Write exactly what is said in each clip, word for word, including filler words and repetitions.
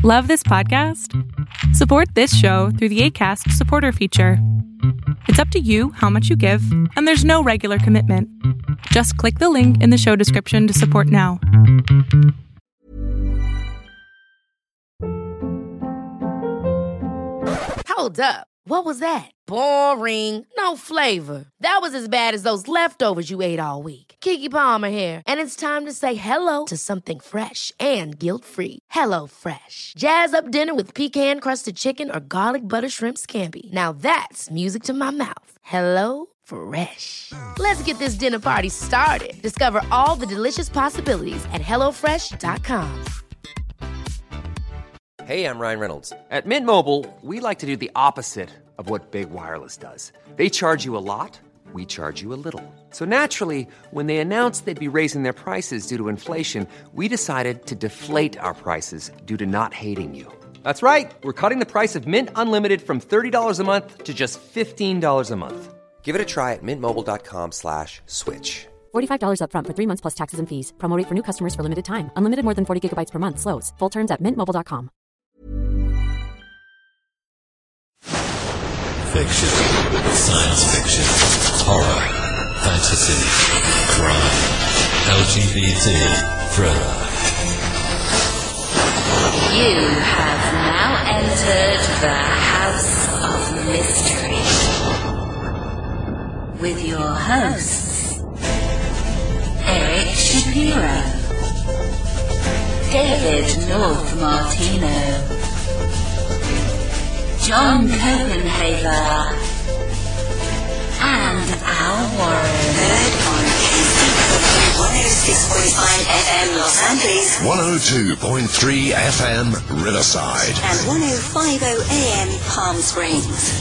Love this podcast? Support this show through the Acast supporter feature. It's up to you how much you give, and there's no regular commitment. Just click the link in the show description to support now. Hold up. What was that? Boring. No flavor. That was as bad as those leftovers you ate all week. Keke Palmer here, and it's time to say hello to something fresh and guilt-free. Hello Fresh. Jazz up dinner with pecan-crusted chicken or garlic butter shrimp scampi. Now that's music to my mouth. Hello Fresh. Let's get this dinner party started. Discover all the delicious possibilities at hello fresh dot com. Hey, I'm Ryan Reynolds. At Mint Mobile, we like to do the opposite of what Big Wireless does. They charge you a lot, we charge you a little. So naturally, when they announced they'd be raising their prices due to inflation, we decided to deflate our prices due to not hating you. That's right. We're cutting the price of Mint Unlimited from thirty dollars a month to just fifteen dollars a month. Give it a try at mintmobile.com slash switch. forty-five dollars up front for three months plus taxes and fees. Promo rate for new customers for limited time. Unlimited more than forty gigabytes per month. Slows full terms at mint mobile dot com. Fiction, science fiction, horror, fantasy, crime, L G B T, thriller. You have now entered the House of Mystery with your hosts, Eric Shapiro, David North Martino, John Copenhaver, and Al Warren. Heard on K C one oh six point five F M Los Angeles, one oh two point three F M Riverside, and one oh five point oh A M Palm Springs.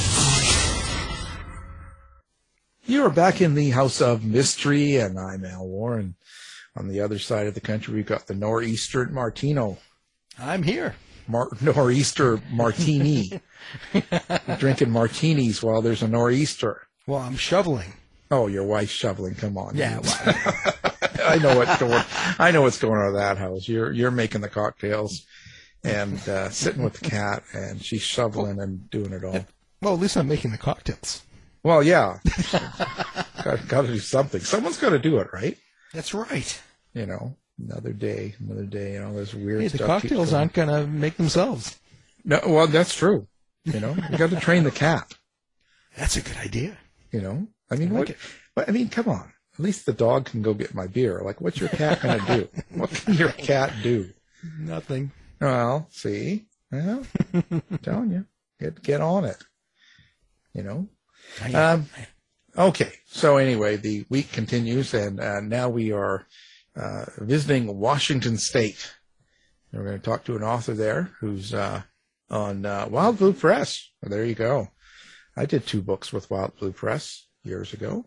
You are back in the House of Mystery, and I'm Al Warren. On the other side of the country, we've got the Nor'easter Martino. I'm here. Mar- nor'easter martini. Drinking martinis while there's a nor'easter. Well, I'm shoveling. Oh, your wife's shoveling. Come on. Yeah. Well. I know what's going. I know what's going on at that house. You're you're making the cocktails and uh, sitting with the cat, and she's shoveling and doing it all. Well, at least I'm making the cocktails. Well, yeah. got, got to do something. Someone's got to do it, right? That's right. You know. Another day, another day, you know, there's weird hey, stuff. The cocktails aren't going to make themselves. No, well, that's true. You know, you got to train the cat. That's a good idea. You know, I mean, I like what, I mean, come on. At least the dog can go get my beer. Like, what's your cat going to do? What can your cat do? Nothing. Well, see, well, I'm telling you, get, get on it. You know? Um, okay. So anyway, the week continues, and uh, now we are Uh, visiting Washington State. And we're going to talk to an author there who's uh, on uh, Wild Blue Press. Well, there you go. I did two books with Wild Blue Press years ago.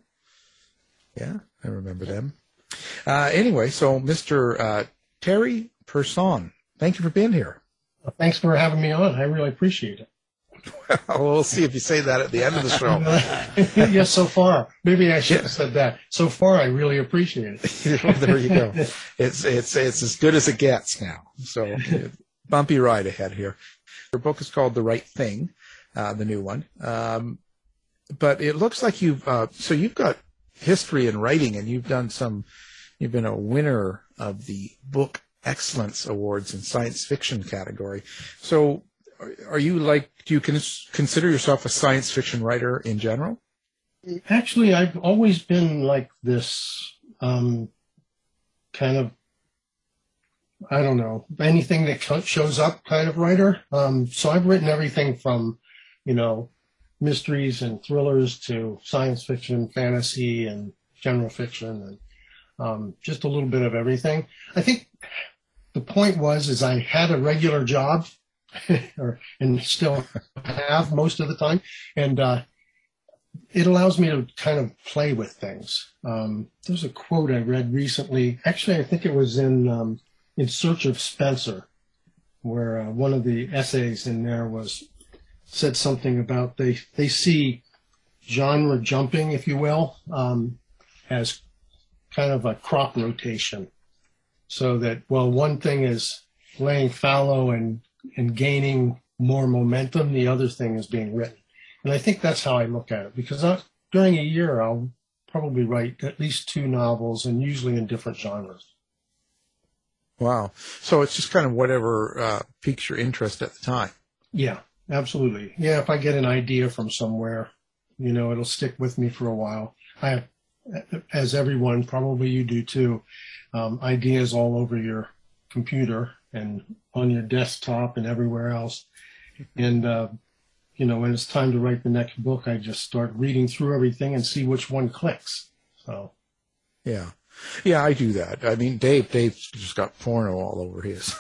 Yeah, I remember them. Uh, anyway, so Mister Uh, Terry Person, thank you for being here. Well, thanks for having me on. I really appreciate it. Well, we'll see if you say that at the end of the show. Yes, so far. Maybe I should have said that. So far, I really appreciate it. Well, there you go. It's it's it's as good as it gets now. So bumpy ride ahead here. Your book is called The Right Thing, uh, the new one. Um, but it looks like you've uh, so you've got history in writing, and you've done some. You've been a winner of the Book Excellence Awards in science fiction category. So. Are you like, do you consider yourself a science fiction writer in general? Actually, I've always been like this um, kind of, I don't know, anything that shows up kind of writer. Um, so I've written everything from, you know, mysteries and thrillers to science fiction, fantasy, and general fiction, and um, just a little bit of everything. I think the point was, is I had a regular job. or, and still have most of the time. And uh, it allows me to kind of play with things. Um, there's a quote I read recently. Actually, I think it was in um, In Search of Spencer, where uh, one of the essays in there was said something about they, they see genre jumping, if you will, um, as kind of a crop rotation. So that, well, one thing is laying fallow and and gaining more momentum, the other thing is being written. And I think that's how I look at it, because I, during a year, I'll probably write at least two novels, and usually in different genres. Wow. So it's just kind of whatever uh, piques your interest at the time. Yeah, absolutely. Yeah, if I get an idea from somewhere, you know, it'll stick with me for a while. I have, as everyone, probably you do too, um, ideas all over your computer and on your desktop and everywhere else. And, uh, you know, when it's time to write the next book, I just start reading through everything and see which one clicks. So, yeah. Yeah, I do that. I mean, Dave, Dave's just got porno all over his.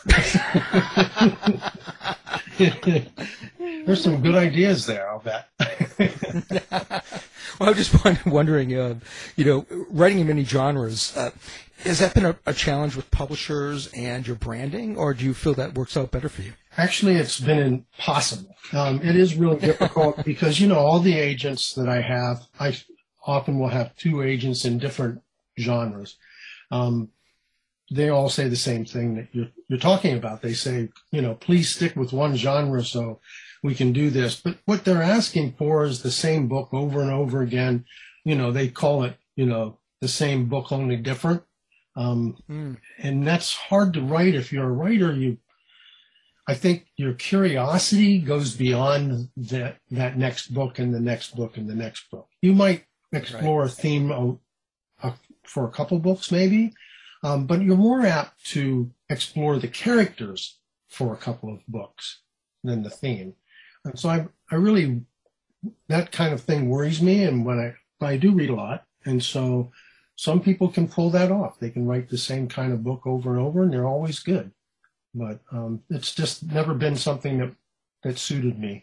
There's some good ideas there, I'll bet. Well, I'm just wondering, uh, you know, writing in many genres, uh, has that been a, a challenge with publishers and your branding, or do you feel that works out better for you? Actually, it's been impossible. Um, it is really difficult because, you know, all the agents that I have, I often will have two agents in different genres. Um, they all say the same thing that you're, you're talking about. They say, you know, please stick with one genre so we can do this. But what they're asking for is the same book over and over again. You know, they call it, you know, the same book, only different. Um, mm. And that's hard to write. If you're a writer, you, I think your curiosity goes beyond that, that next book and the next book and the next book. You might explore right. a theme of, of, for a couple books maybe, um, but you're more apt to explore the characters for a couple of books than the theme. And so I, I really, that kind of thing worries me. And when I, I do read a lot, and so some people can pull that off. They can write the same kind of book over and over, and they're always good. But um, it's just never been something that, that suited me.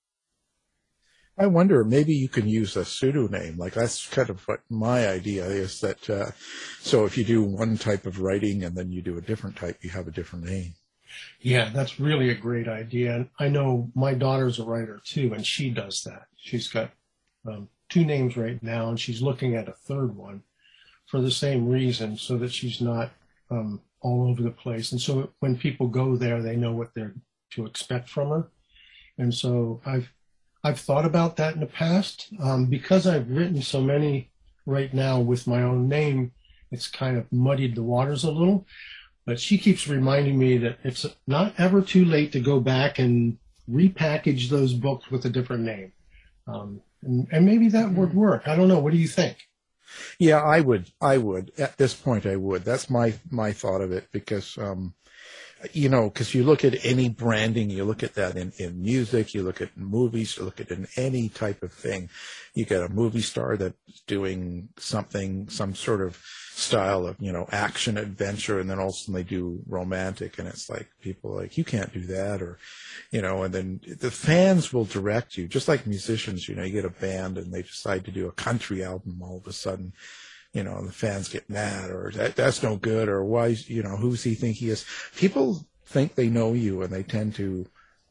I wonder, maybe you can use a pseudonym. Like, that's kind of what my idea is, that uh, so if you do one type of writing and then you do a different type, you have a different name. Yeah, that's really a great idea. And I know my daughter's a writer too, and she does that. She's got um, two names right now, and she's looking at a third one for the same reason, so that she's not um, all over the place. And so when people go there, they know what they're to expect from her. And so I've I've thought about that in the past. Um, because I've written so many right now with my own name, it's kind of muddied the waters a little. But she keeps reminding me that it's not ever too late to go back and repackage those books with a different name. Um, and, and maybe that would work. I don't know. What do you think? Yeah, I would. I would. At this point, I would. That's my, my thought of it, because, um, you know, because you look at any branding, you look at that in, in music, you look at movies, you look at in any type of thing. You get a movie star that's doing something, some sort of style of, you know, action adventure, and then all of a sudden they do romantic, and it's like, people are like, you can't do that, or, you know, and then the fans will direct you, just like musicians. You know, you get a band and they decide to do a country album, all of a sudden, you know, the fans get mad, or that that's no good, or why, you know, who's he think he is? People think they know you, and they tend to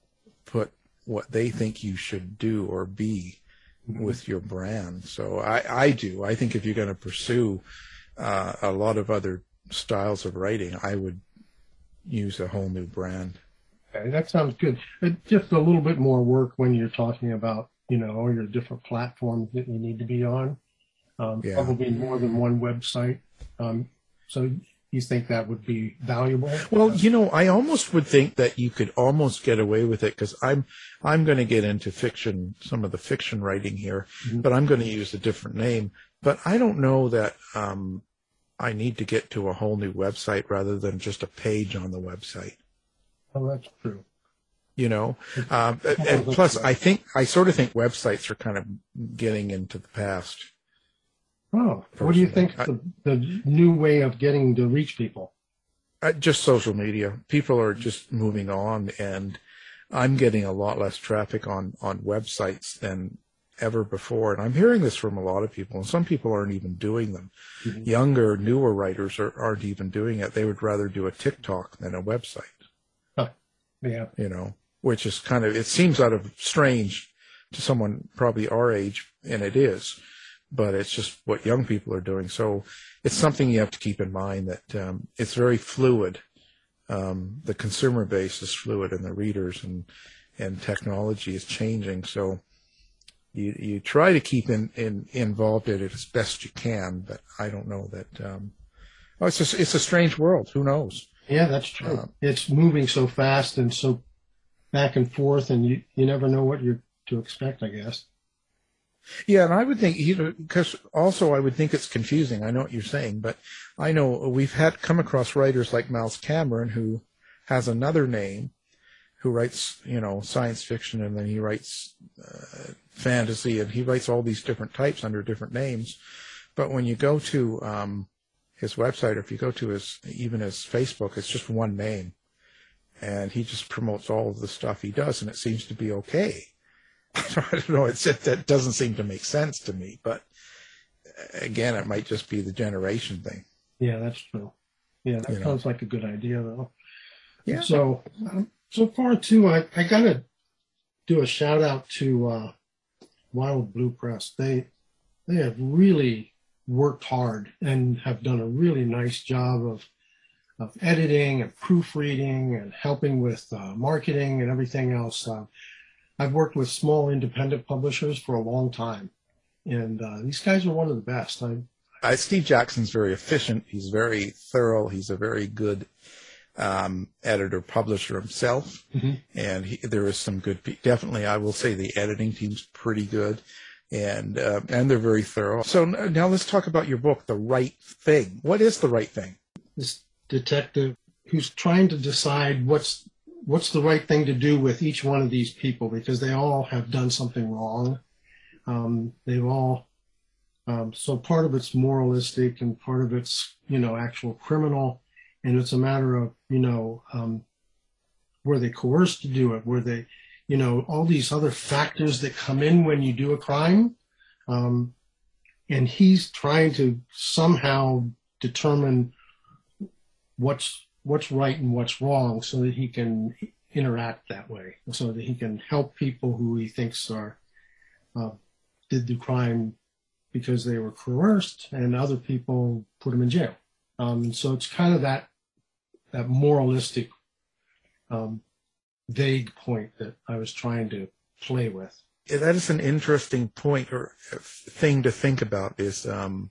put what they think you should do or be mm-hmm. with your brand. So I, I do. I think if you're going to pursue uh, a lot of other styles of writing, I would use a whole new brand. Okay, that sounds good. It's just a little bit more work when you're talking about, you know, all your different platforms that you need to be on. Um, yeah. Probably more than one website. Um, so you think that would be valuable? Well, you know, I almost would think that you could almost get away with it, because I'm I'm going to get into fiction, some of the fiction writing here, mm-hmm. but I'm going to use a different name. But I don't know that um, I need to get to a whole new website rather than just a page on the website. Oh, that's true. You know, um, and, and plus, I think I sort of think websites are kind of getting into the past. Oh, what do you think the, the new way of getting to reach people? Uh, just social media. People are just moving on, and I'm getting a lot less traffic on, on websites than ever before. And I'm hearing this from a lot of people, and some people aren't even doing them. Mm-hmm. Younger, newer writers are, aren't even doing it. They would rather do a TikTok than a website. Huh. Yeah. You know, which is kind of, it seems out of strange to someone probably our age, and it is. But it's just what young people are doing. So it's something you have to keep in mind, that um, it's very fluid. um, the consumer base is fluid and the readers and, and technology is changing. So you you try to keep in, in involved in it as best you can, but I don't know that. Um, oh, it's a, it's a strange world. Who knows? Yeah, that's true. Um, it's moving so fast and so back and forth, and you, you never know what you're to expect, I guess. Yeah, and I would think, you know, because also I would think it's confusing. I know what you're saying, but I know we've had come across writers like Miles Cameron, who has another name, who writes, you know, science fiction, and then he writes uh, fantasy, and he writes all these different types under different names. But when you go to um, his website, or if you go to his, even his Facebook, it's just one name. And he just promotes all of the stuff he does, and it seems to be okay. I don't know, it's, it, that doesn't seem to make sense to me, but again, it might just be the generation thing. Yeah, that's true. Yeah, that You know. sounds like a good idea, though. Yeah. So, um, so far, too, I, I got to do a shout out to uh, Wild Blue Press. They, they have really worked hard and have done a really nice job of of editing and proofreading and helping with uh, marketing and everything else. Uh, I've worked with small independent publishers for a long time, and uh, these guys are one of the best. I, Uh, Steve Jackson's very efficient. He's very thorough. He's a very good um, editor publisher himself, mm-hmm. and he, there is some good. Pe- definitely, I will say the editing team's pretty good, and uh, and they're very thorough. So n- now let's talk about your book, The Right Thing. What is the right thing? This detective who's trying to decide what's what's the right thing to do with each one of these people, because they all have done something wrong. Um, they've all um, so part of it's moralistic and part of it's, you know, actual criminal, and it's a matter of, you know, um, were they coerced to do it? Were they, you know, all these other factors that come in when you do a crime, um, and he's trying to somehow determine what's what's right and what's wrong, so that he can interact that way, so that he can help people who he thinks are uh, did the crime because they were coerced, and other people put them in jail. Um, so it's kind of that that moralistic, um, vague point that I was trying to play with. Yeah, that is an interesting point or thing to think about. Is um,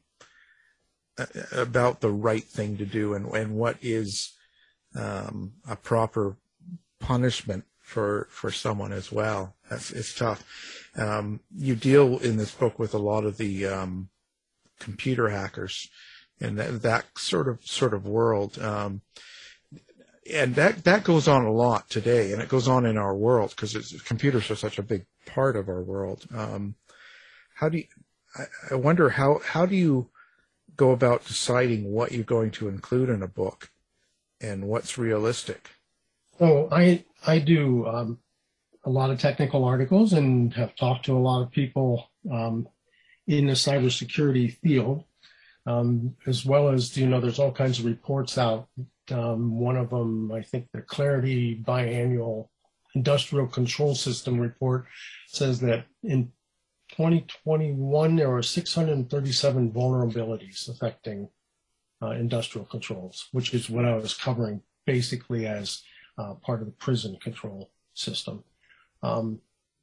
about the right thing to do, and, and what is um, a proper punishment for for someone as well. That's it's tough. Um, you deal in this book with a lot of the um, computer hackers and that, that sort of sort of world, um, and that that goes on a lot today, and it goes on in our world because computers are such a big part of our world. Um, how do you? I, I wonder how how do you go about deciding what you're going to include in a book and what's realistic? Oh, I I do um, a lot of technical articles and have talked to a lot of people um, in the cybersecurity field, um, as well as, you know, there's all kinds of reports out. Um, one of them, I think the Clarity Biannual Industrial Control System report says that in twenty twenty-one, there were six hundred thirty-seven vulnerabilities affecting uh, industrial controls, which is what I was covering basically as uh, part of the prison control system. Um,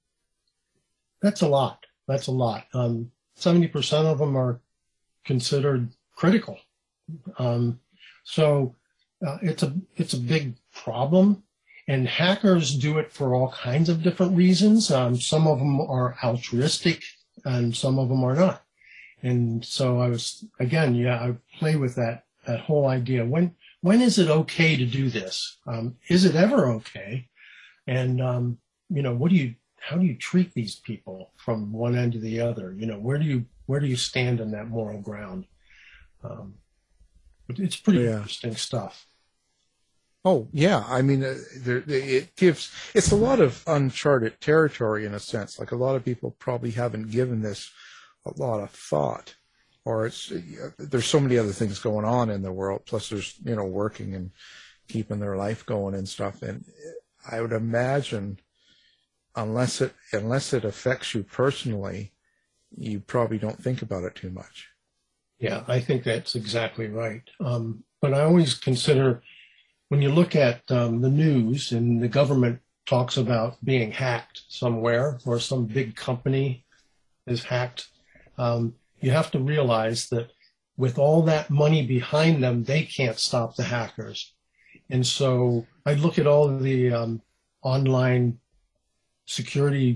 that's a lot. That's a lot. Um, seventy percent of them are considered critical. Um, so uh, it's a it's a big problem. And hackers do it for all kinds of different reasons. Um, some of them are altruistic and some of them are not. And so I was, again, yeah, I play with that, that whole idea. When, when is it okay to do this? Um, is it ever okay? And, um, you know, what do you, how do you treat these people from one end to the other? You know, where do you, where do you stand on that moral ground? Um, but it's pretty Yeah. interesting stuff. Oh, yeah. I mean, uh, there, it gives, it's a lot of uncharted territory in a sense. Like a lot of people probably haven't given this a lot of thought, or it's, uh, there's so many other things going on in the world. Plus there's, you know, working and keeping their life going and stuff. And I would imagine unless it, unless it affects you personally, you probably don't think about it too much. Yeah, I think that's exactly right. Um, but I always consider, when you look at um, the news and the government talks about being hacked somewhere or some big company is hacked, um, you have to realize that with all that money behind them, they can't stop the hackers. And so I look at all of the um, online security,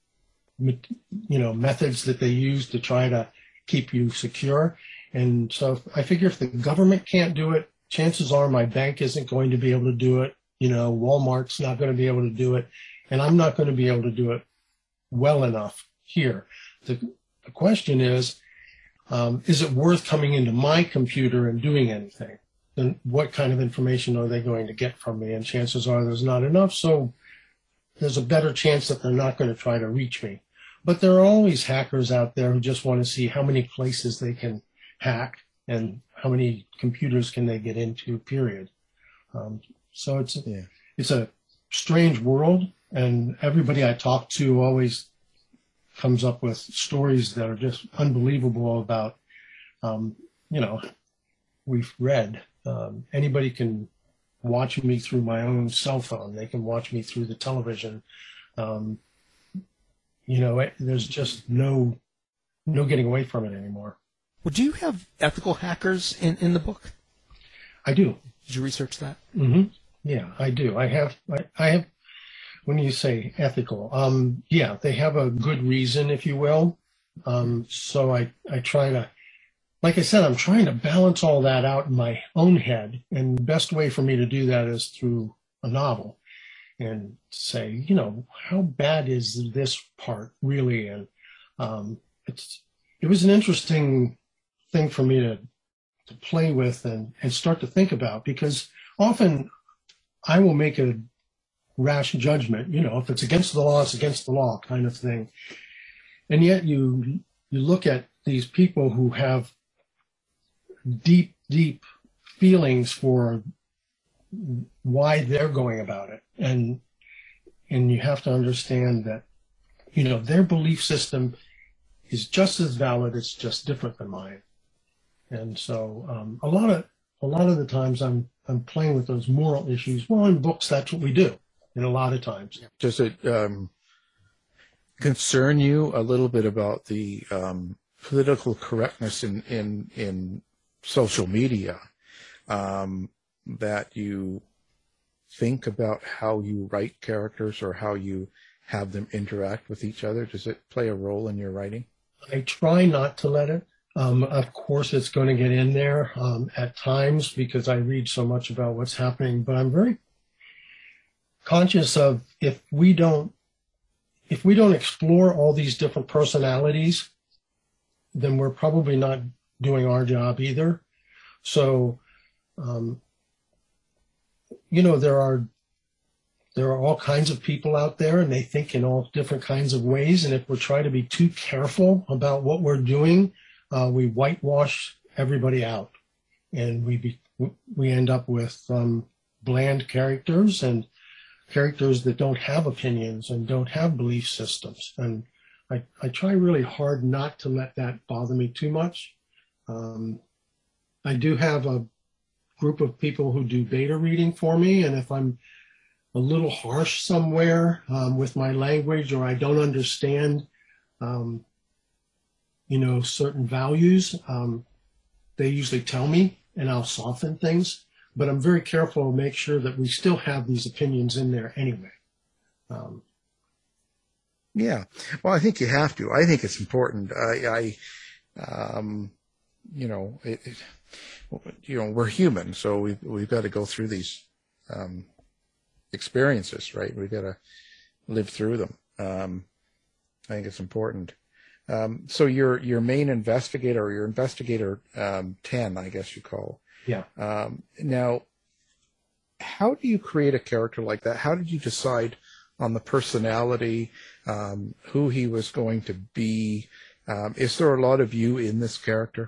you know, methods that they use to try to keep you secure. And so I figure if the government can't do it, chances are my bank isn't going to be able to do it. You know, Walmart's not going to be able to do it. And I'm not going to be able to do it well enough here. The, the question is, um, is it worth coming into my computer and doing anything? And what kind of information are they going to get from me? And chances are there's not enough. So there's a better chance that they're not going to try to reach me. But there are always hackers out there who just want to see how many places they can hack and how many computers can they get into, period. Um, so it's, yeah. it's a strange world, and everybody I talk to always comes up with stories that are just unbelievable about, um, you know, we've read. Um, anybody can watch me through my own cell phone. They can watch me through the television. Um, you know, it, there's just no no getting away from it anymore. Well, do you have ethical hackers in, in the book? I do. Did you research that? Mm-hmm. Yeah, I do. I have. I, I have. When you say ethical, um, yeah, they have a good reason, if you will. Um, so I, I try to, like I said, I'm trying to balance all that out in my own head. And the best way for me to do that is through a novel and say, you know, how bad is this part really? And um, it's it was an interesting thing for me to to play with and, and start to think about, because often I will make a rash judgment, you know, if it's against the law, it's against the law kind of thing. And yet you you look at these people who have deep, deep feelings for why they're going about it. And and you have to understand that, you know, their belief system is just as valid, it's just different than mine. And so um, a lot of a lot of the times I'm I'm playing with those moral issues. Well, in books, that's what we do. And a lot of times. Does it um, concern you a little bit about the um, political correctness in, in, in social media, um, that you think about how you write characters or how you have them interact with each other? Does it play a role in your writing? I try not to let it. Um, of course, it's going to get in there um, at times because I read so much about what's happening, but I'm very conscious of if we don't if we don't explore all these different personalities, then we're probably not doing our job either. So, um, you know, there are there are all kinds of people out there, and they think in all different kinds of ways. And if we're trying to be too careful about what we're doing, uh, we whitewash everybody out, and we be, we end up with um, bland characters and characters that don't have opinions and don't have belief systems. And I, I try really hard not to let that bother me too much. Um, I do have a group of people who do beta reading for me, and if I'm a little harsh somewhere um, with my language, or I don't understand, um, you know, certain values, um, they usually tell me, and I'll soften things. But I'm very careful to make sure that we still have these opinions in there anyway. Um, yeah. Well, I think you have to. I think it's important. I, I um, you know, it, it, you know, we're human, so we've, we've got to go through these um, experiences, right? We've got to live through them. Um, I think it's important. Um, so your your main investigator, or your investigator um, ten, I guess you call. Yeah. Um, now, how do you create a character like that? How did you decide on the personality, um, who he was going to be? Um, is there a lot of you in this character?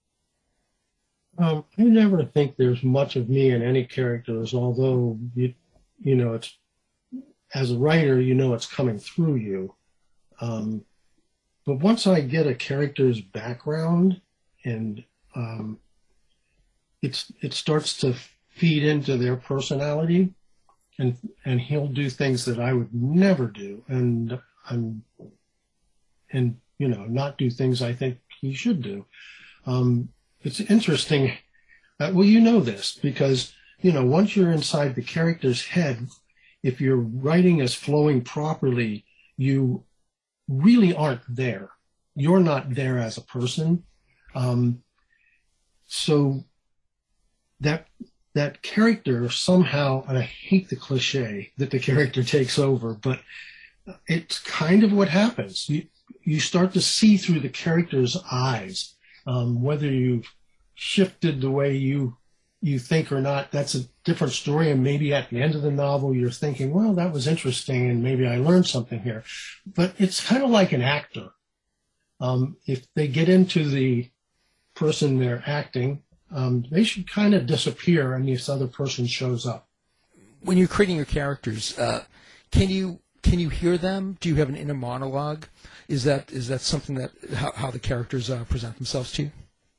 Um, I never think there's much of me in any characters, although, you, you know, it's as a writer, you know it's coming through you. Um, but once I get a character's background and um, It's, it starts to feed into their personality, and and he'll do things that I would never do, and I'm and you know not do things I think he should do. Um, it's interesting. Uh, well, you know this because you know once you're inside the character's head, if your writing is flowing properly, you really aren't there. You're not there as a person. Um, so that that character somehow, and I hate the cliche that the character takes over, but it's kind of what happens. You you start to see through the character's eyes, um, whether you've shifted the way you you think or not. That's a different story. And maybe at the end of the novel, you're thinking, well, that was interesting, and maybe I learned something here. But it's kind of like an actor. Um, if they get into the person they're acting, um, they should kind of disappear and this other person shows up. When you're creating your characters, uh, can you can you hear them? Do you have an inner monologue? Is that is that something that how, how the characters uh, present themselves to you?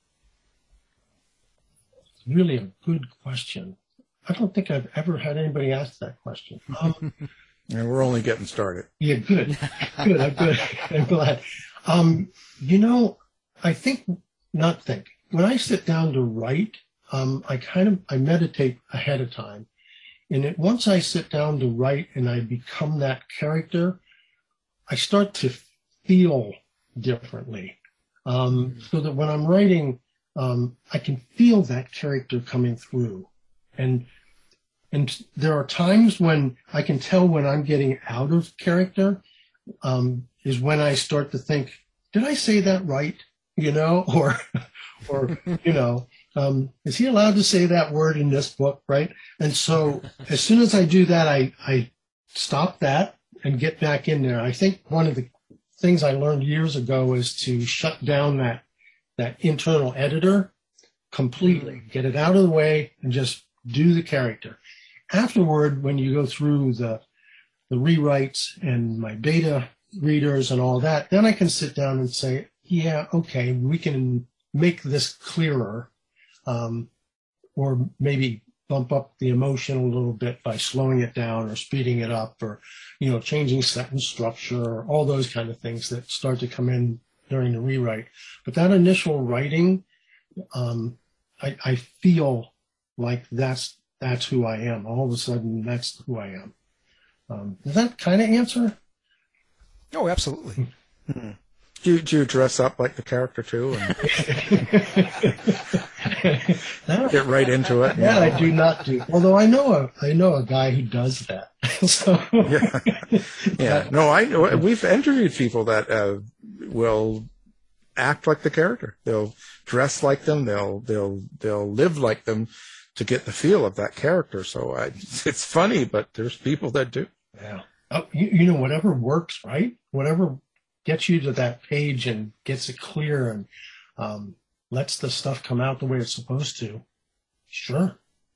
It's really a good question. I don't think I've ever had anybody ask that question. Um, and we're only getting started. Yeah, good, good. I'm good. I'm glad. Um, you know, I think not think. When I sit down to write, um, I kind of I meditate ahead of time, and it, once I sit down to write and I become that character, I start to feel differently. Um, so that when I'm writing, um, I can feel that character coming through, and and there are times when I can tell when I'm getting out of character. Um, is when I start to think, did I say that right? You know, or, or, you know, um, is he allowed to say that word in this book? Right. And so as soon as I do that, I, I stop that and get back in there. I think one of the things I learned years ago is to shut down that, that internal editor completely, get it out of the way and just do the character. Afterward, when you go through the, the rewrites and my beta readers and all that, then I can sit down and say, yeah, okay, we can make this clearer, um, or maybe bump up the emotion a little bit by slowing it down or speeding it up, or, you know, changing sentence structure, or all those kind of things that start to come in during the rewrite. But that initial writing, um, I, I feel like that's that's who I am. All of a sudden, that's who I am. Um, does that kind of answer? Oh, absolutely. Mm-hmm. Do you, do you dress up like the character too, and get right into it? Yeah, I do not do. Although I know a I know a guy who does that. So yeah, yeah. No, I know. We've interviewed people that uh, will act like the character. They'll dress like them. They'll they'll they'll live like them to get the feel of that character. So I, it's funny, but there's people that do. Yeah. Oh, you, you know, whatever works, right? Whatever gets you to that page and gets it clear and um, lets the stuff come out the way it's supposed to. Sure.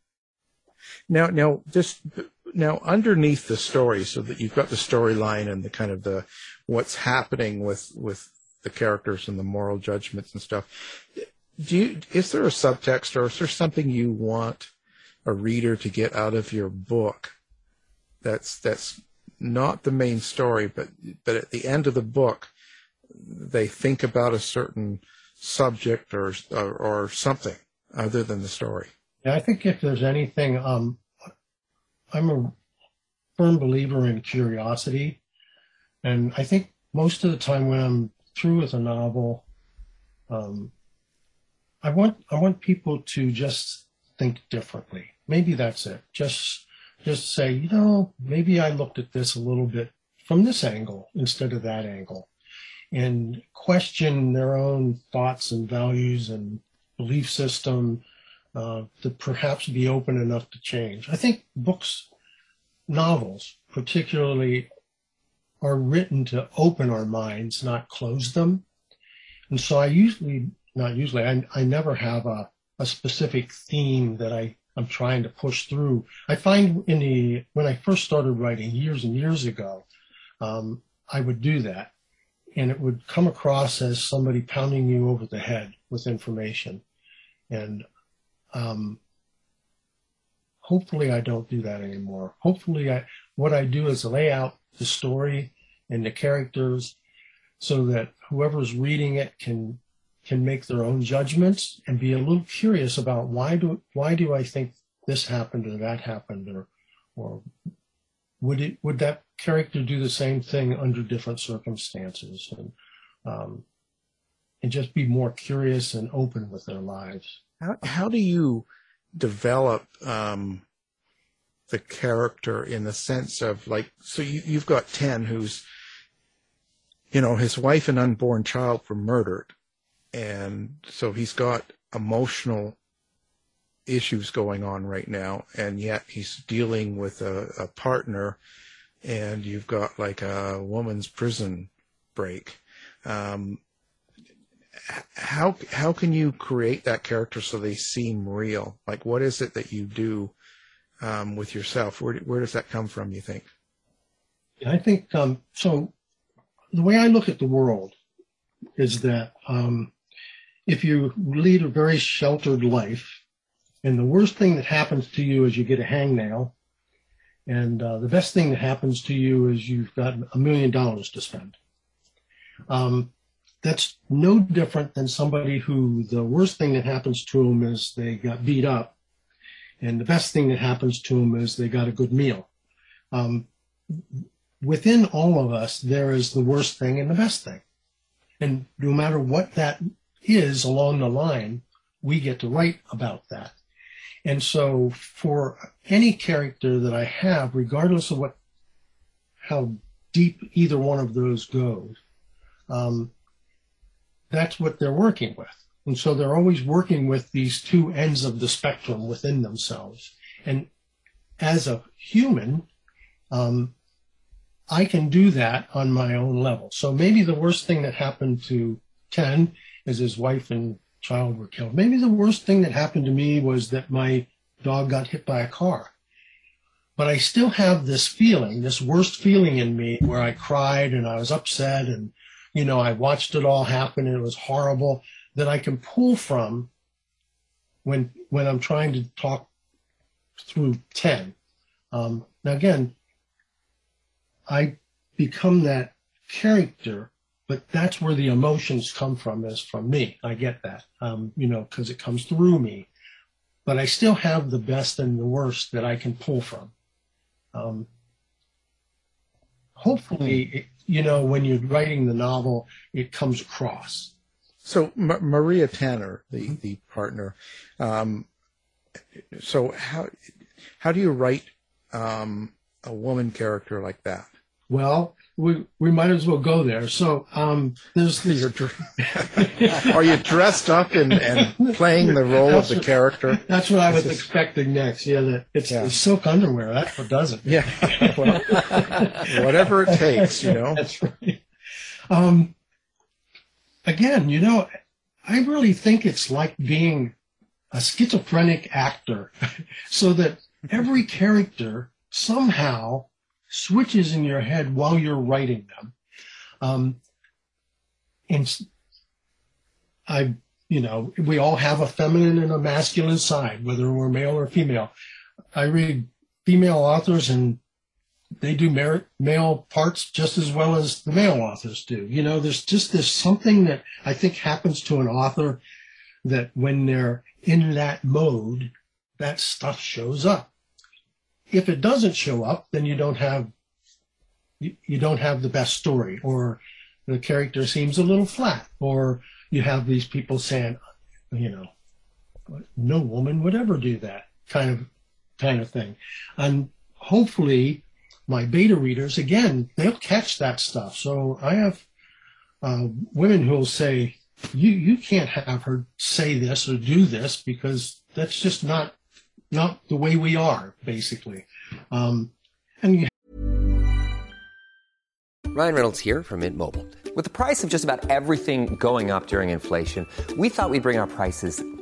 Now, now, just now underneath the story, so that you've got the storyline and the kind of the what's happening with with the characters and the moral judgments and stuff. Do you? Is there a subtext, or is there something you want a reader to get out of your book? That's that's. Not the main story, but but at the end of the book, they think about a certain subject or or, or something other than the story. Yeah, I think if there's anything, um, I'm a firm believer in curiosity, and I think most of the time when I'm through with a novel, um, I want I want people to just think differently. Maybe that's it. Just Just say, you know, maybe I looked at this a little bit from this angle instead of that angle, and question their own thoughts and values and belief system, uh, to perhaps be open enough to change. I think books, novels particularly, are written to open our minds, not close them. And so I usually, not usually, I, I never have a, a specific theme that I I'm trying to push through. I find in the when I first started writing years and years ago, um, I would do that, and it would come across as somebody pounding you over the head with information. And um, hopefully I don't do that anymore. Hopefully I, what I do is lay out the story and the characters so that whoever's reading it can can make their own judgments and be a little curious about why do why do I think this happened or that happened, or or would it would that character do the same thing under different circumstances, and um, and just be more curious and open with their lives. How how do you develop um, the character in the sense of, like, so you, you've got Ten, who's, you know, his wife and unborn child were murdered, and so he's got emotional issues going on right now, and yet he's dealing with a, a partner, and you've got like a woman's prison break. Um, how how can you create that character so they seem real? Like, what is it that you do um, with yourself? Where where does that come from, you think? I think um, so. The way I look at the world is that um, if you lead a very sheltered life, and the worst thing that happens to you is you get a hangnail, and uh, the best thing that happens to you is you've got a million dollars to spend. Um, that's no different than somebody who the worst thing that happens to them is they got beat up, and the best thing that happens to them is they got a good meal. Um, within all of us, there is the worst thing and the best thing. And no matter what that is along the line, we get to write about that. And so for any character that I have, regardless of what, how deep either one of those goes, um, that's what they're working with. And so they're always working with these two ends of the spectrum within themselves. And as a human, um, I can do that on my own level. So maybe the worst thing that happened to Ten is his wife and child were killed. Maybe the worst thing that happened to me was that my dog got hit by a car. But I still have this feeling, this worst feeling in me where I cried and I was upset and, you know, I watched it all happen and it was horrible, that I can pull from when when I'm trying to talk through Ten. Um, now, again, I become that character, but that's where the emotions come from, is from me. I get that, um, you know, because it comes through me. But I still have the best and the worst that I can pull from. Um, hopefully, it, you know, when you're writing the novel, it comes across. So M- Maria Tanner, the, the partner, um, so how how do you write um, a woman character like that? Well, we we might as well go there. So um, there's You're dr- Are you dressed up and, and playing the role that's of the what, character? That's what I was just, expecting next. Yeah, that it's, yeah. it's silk underwear. That's what does it. Yeah, well, whatever it takes, you know. That's right. Um, again, you know, I really think it's like being a schizophrenic actor, so that every character somehow switches in your head while you're writing them. Um, and I, you know, we all have a feminine and a masculine side, whether we're male or female. I read female authors and they do mer- male parts just as well as the male authors do. You know, there's just this something that I think happens to an author that when they're in that mode, that stuff shows up. If it doesn't show up, then you don't have you, you don't have the best story, or the character seems a little flat, or you have these people saying, you know, no woman would ever do that kind of kind of thing. And hopefully my beta readers, again, they'll catch that stuff. So I have uh, women who'll say, you you can't have her say this or do this because that's just not not the way we are, basically. Um, and you Ryan Reynolds here from Mint Mobile. With the price of just about everything going up during inflation, we thought we'd bring our prices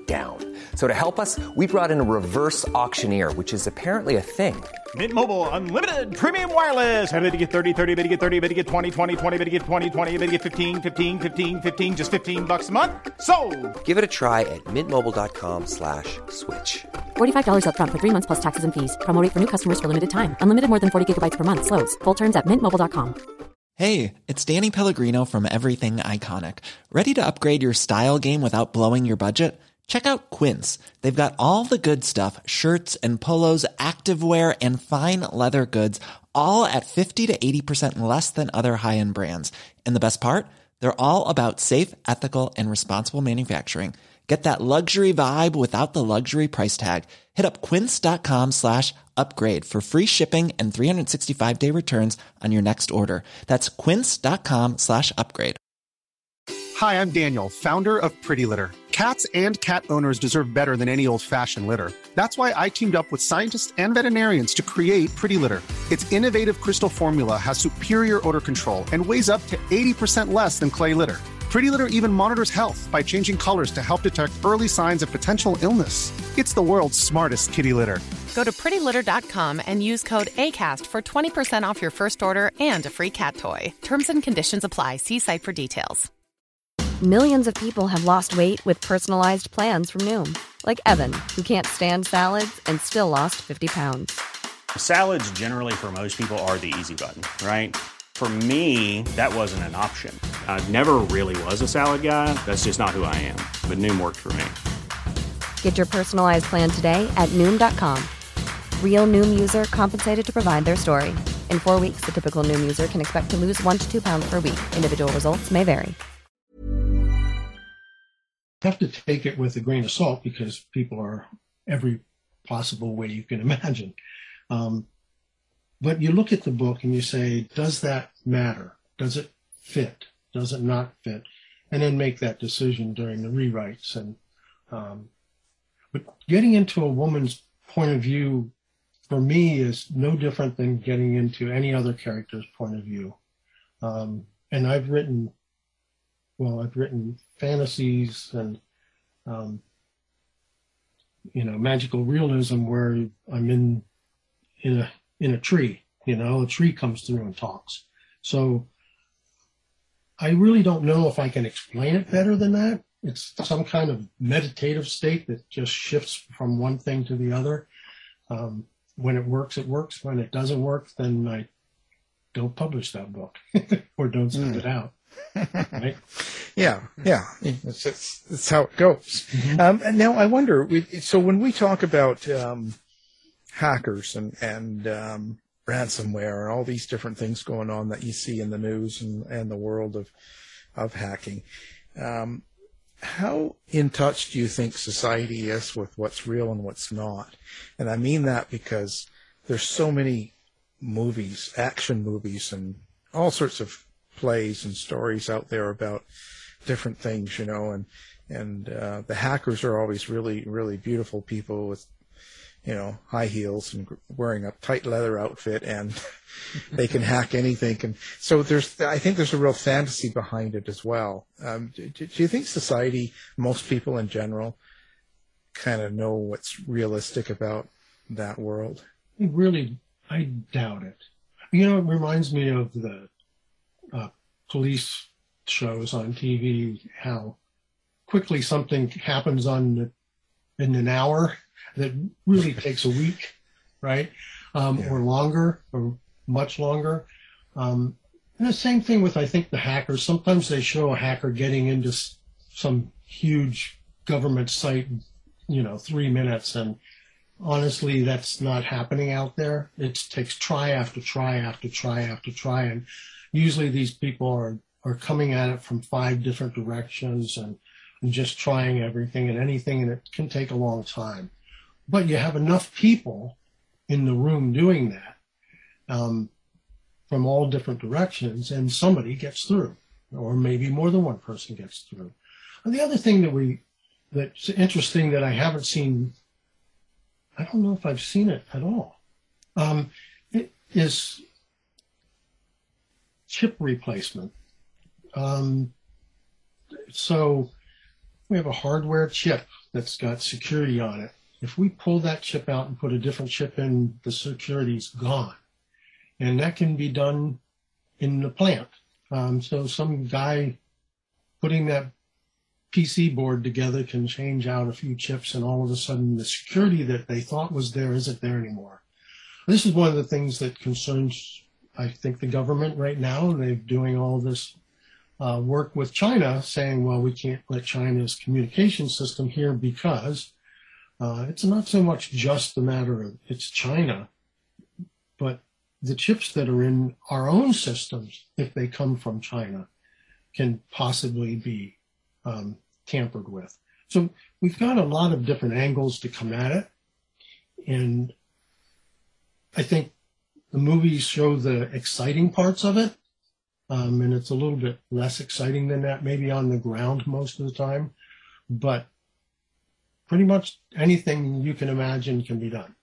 down. So to help us, we brought in a reverse auctioneer, which is apparently a thing. Mint Mobile Unlimited Premium Wireless. How to get thirty, thirty, bit to get thirty, bit to get twenty, twenty, twenty, bit to get twenty, twenty, bit to get fifteen, fifteen, fifteen, fifteen, just fifteen bucks a month? Sold! Give it a try at mintmobile.com slash switch. forty-five dollars up front for three months plus taxes and fees. Promo rate for new customers for limited time. Unlimited more than forty gigabytes per month. Slows full terms at mint mobile dot com. Hey, it's Danny Pellegrino from Everything Iconic. Ready to upgrade your style game without blowing your budget? Check out Quince. They've got all the good stuff, shirts and polos, activewear, and fine leather goods, all at fifty to eighty percent less than other high-end brands. And the best part? They're all about safe, ethical, and responsible manufacturing. Get that luxury vibe without the luxury price tag. Hit up quince.com slash upgrade for free shipping and three sixty-five day returns on your next order. That's quince.com slash upgrade. Hi, I'm Daniel, founder of Pretty Litter. Cats and cat owners deserve better than any old-fashioned litter. That's why I teamed up with scientists and veterinarians to create Pretty Litter. Its innovative crystal formula has superior odor control and weighs up to eighty percent less than clay litter. Pretty Litter even monitors health by changing colors to help detect early signs of potential illness. It's the world's smartest kitty litter. Go to pretty litter dot com and use code ACAST for twenty percent off your first order and a free cat toy. Terms and conditions apply. See site for details. Millions of people have lost weight with personalized plans from Noom. Like Evan, who can't stand salads and still lost fifty pounds. Salads generally for most people are the easy button, right? For me, that wasn't an option. I never really was a salad guy. That's just not who I am. But Noom worked for me. Get your personalized plan today at Noom dot com. Real Noom user compensated to provide their story. In four weeks, the typical Noom user can expect to lose one to two pounds per week. Individual results may vary. Have to take it with a grain of salt because people are every possible way you can imagine. Um, but you look at the book and you say, does that matter? Does it fit? Does it not fit? And then make that decision during the rewrites. And um, but getting into a woman's point of view for me is no different than getting into any other character's point of view. Um, and I've written, well, I've written fantasies and, um, you know, magical realism where I'm in, in a, in a tree, you know, a tree comes through and talks. So I really don't know if I can explain it better than that. It's some kind of meditative state that just shifts from one thing to the other. Um, when it works, it works. When it doesn't work, then I don't publish that book or don't send mm. it out. Right? Yeah, yeah. It's, it's, it's how it goes. Mm-hmm. Um, and now I wonder, so when we talk about um, hackers and, and um, ransomware and all these different things going on that you see in the news and, and the world of, of hacking, um, how in touch do you think society is with what's real and what's not? And I mean that because there's so many movies, action movies, and all sorts of plays and stories out there about different things, you know, and and uh, the hackers are always really, really beautiful people with, you know, high heels and wearing a tight leather outfit, and they can hack anything. And so there's, I think there's a real fantasy behind it as well. Um, do, do you think society, most people in general, kind of know what's realistic about that world? Really, I doubt it. You know, it reminds me of the uh, police shows on T V, how quickly something happens on the, in an hour that really takes a week, right? Um, yeah. Or longer, or much longer. Um, and the same thing with, I think, the hackers. Sometimes they show a hacker getting into s- some huge government site, you know, three minutes. And honestly, that's not happening out there. It takes try after try after try after try. And usually these people are, are coming at it from five different directions and, and just trying everything and anything, and it can take a long time. But you have enough people in the room doing that um, from all different directions, and somebody gets through, or maybe more than one person gets through. And the other thing that we that's interesting that I haven't seen, I don't know if I've seen it at all, um, it is chip replacement. Um, so we have a hardware chip that's got security on it. If we pull that chip out and put a different chip in, the security's gone. And that can be done in the plant. Um, so some guy putting that P C board together can change out a few chips, and all of a sudden the security that they thought was there isn't there anymore. This is one of the things that concerns, I think, the government right now. They're doing all this uh, work with China, saying, well, we can't let China's communication system here because uh, it's not so much just the matter of it's China, but the chips that are in our own systems, if they come from China, can possibly be um, tampered with. So we've got a lot of different angles to come at it. And I think the movies show the exciting parts of it. Um, and it's a little bit less exciting than that, maybe on the ground most of the time. But pretty much anything you can imagine can be done.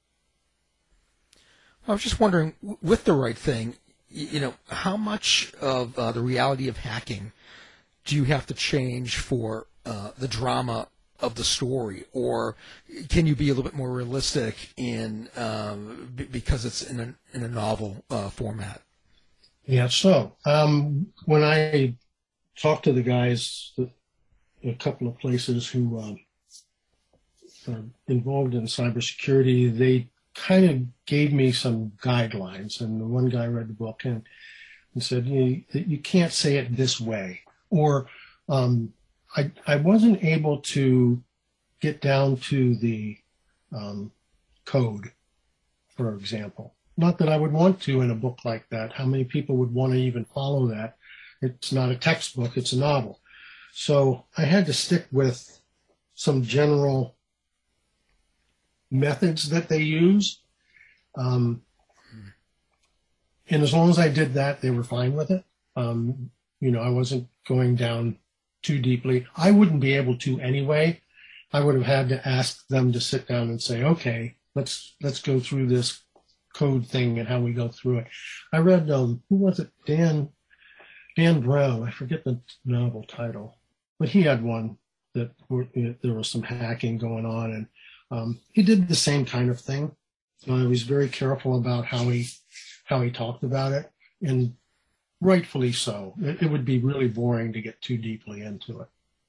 I was just wondering, with The Right Thing, you know, how much of uh, the reality of hacking do you have to change for uh, the drama of the story, or can you be a little bit more realistic in um, b- because it's in a in a novel uh, format? Yeah. So um, when I talked to the guys in a couple of places who um, are involved in cybersecurity, they kind of gave me some guidelines, and the one guy read the book and, and said, you, you can't say it this way. Or um, I, I wasn't able to get down to the um, code, for example. Not that I would want to in a book like that. How many people would want to even follow that? It's not a textbook, it's a novel. So I had to stick with some general methods that they use. Um, and as long as I did that, they were fine with it. Um, you know, I wasn't going down too deeply. I wouldn't be able to anyway. I would have had to ask them to sit down and say, okay, let's let's go through this code thing and how we go through it. I read, um, who was it? Dan, Dan Brown. I forget the novel title, but he had one that were, you know, there was some hacking going on, and Um, he did the same kind of thing. So I was very careful about how he how he talked about it, and rightfully so. It, it would be really boring to get too deeply into it.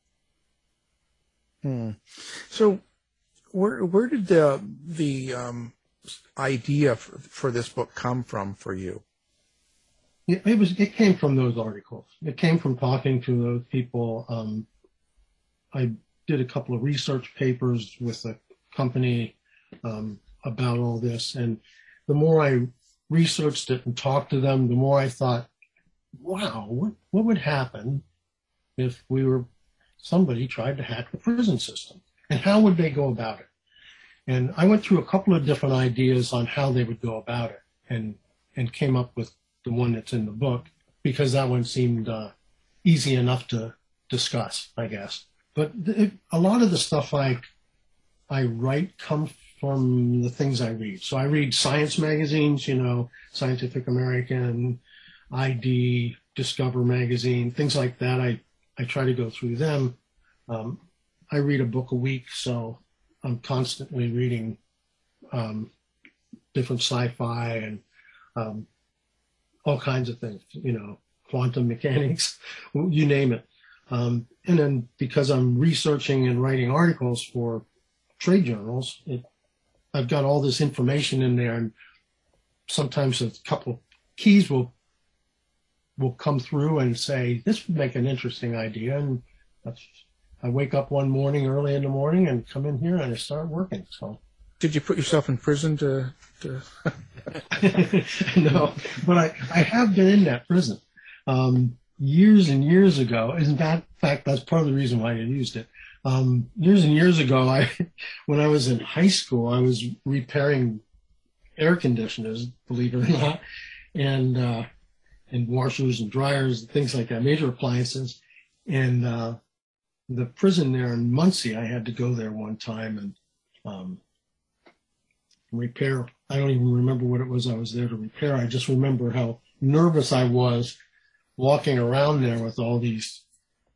Hmm. So, where where did the the um, idea for, for this book come from for you? It, it was it came from those articles. It came from talking to those people. Um, I did a couple of research papers with a company um, about all this, and the more I researched it and talked to them, the more I thought, wow, what, what would happen if we were somebody tried to hack the prison system, and how would they go about it? And I went through a couple of different ideas on how they would go about it, and and came up with the one that's in the book, because that one seemed uh, easy enough to discuss, I guess. But it, a lot of the stuff I I write comes from the things I read. So I read science magazines, you know, Scientific American, I D, Discover magazine, things like that. I, I try to go through them. Um, I read a book a week, so I'm constantly reading um, different sci-fi and um, all kinds of things, you know, quantum mechanics, you name it. Um, and then because I'm researching and writing articles for trade journals, it, I've got all this information in there, and sometimes a couple of keys will will come through and say, this would make an interesting idea. And that's, I wake up one morning early in the morning and come in here and I start working. So, did you put yourself in prison to? to... No, but I, I have been in that prison um, years and years ago. In fact, that's part of the reason why I used it. Um, years and years ago, I, when I was in high school, I was repairing air conditioners, believe it or not, and uh, and washers and dryers and things like that, major appliances. And uh, the prison there in Muncie, I had to go there one time and um, repair. I don't even remember what it was I was there to repair. I just remember how nervous I was walking around there with all these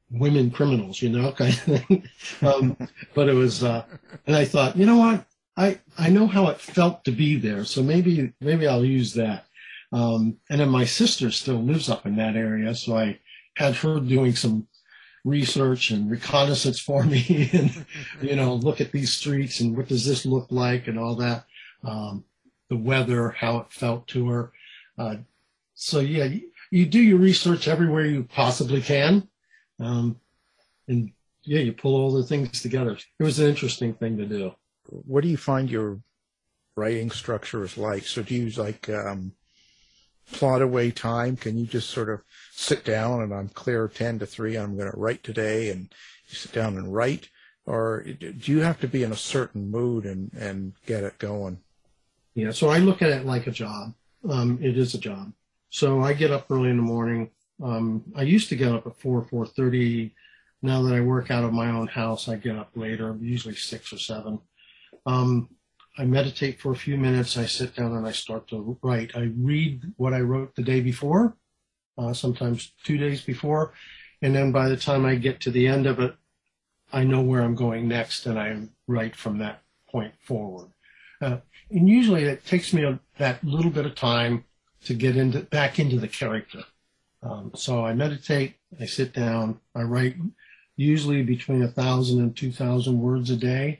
women criminals, you know, kind of thing. um, but it was, uh, and I thought, you know what, I, I know how it felt to be there, so maybe maybe I'll use that. Um, and then my sister still lives up in that area, so I had her doing some research and reconnaissance for me, and you know, look at these streets and what does this look like and all that. Um, the weather, how it felt to her. Uh, so yeah, you, you do your research everywhere you possibly can. Um, and yeah, you pull all the things together. It was an interesting thing to do. What do you find your writing structure is like? So do you like um, plot away time? Can you just sort of sit down and I'm clear ten to three, I'm going to write today, and you sit down and write? Or do you have to be in a certain mood and, and get it going? Yeah, so I look at it like a job. Um, it is a job. So I get up early in the morning. Um, I used to get up at four, four thirty. Now that I work out of my own house, I get up later, usually six or seven. Um, I meditate for a few minutes. I sit down and I start to write. I read what I wrote the day before, uh, sometimes two days before. And then by the time I get to the end of it, I know where I'm going next, and I write from that point forward. Uh, and usually it takes me a, that little bit of time to get into back into the character. Um, so I meditate, I sit down, I write usually between a thousand and two thousand words a day.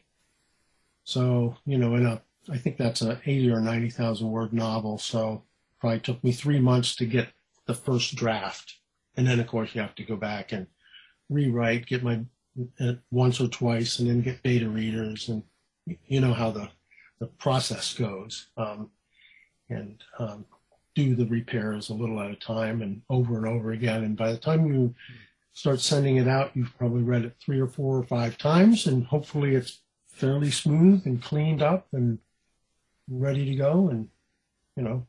So, you know, in a, I think that's an eighty or ninety thousand word novel. So probably took me three months to get the first draft. And then of course you have to go back and rewrite, get my, uh, once or twice, and then get beta readers, and you know how the, the process goes. Um, and, um, do the repairs a little at a time and over and over again. And by the time you start sending it out, you've probably read it three or four or five times, and hopefully it's fairly smooth and cleaned up and ready to go. And, you know,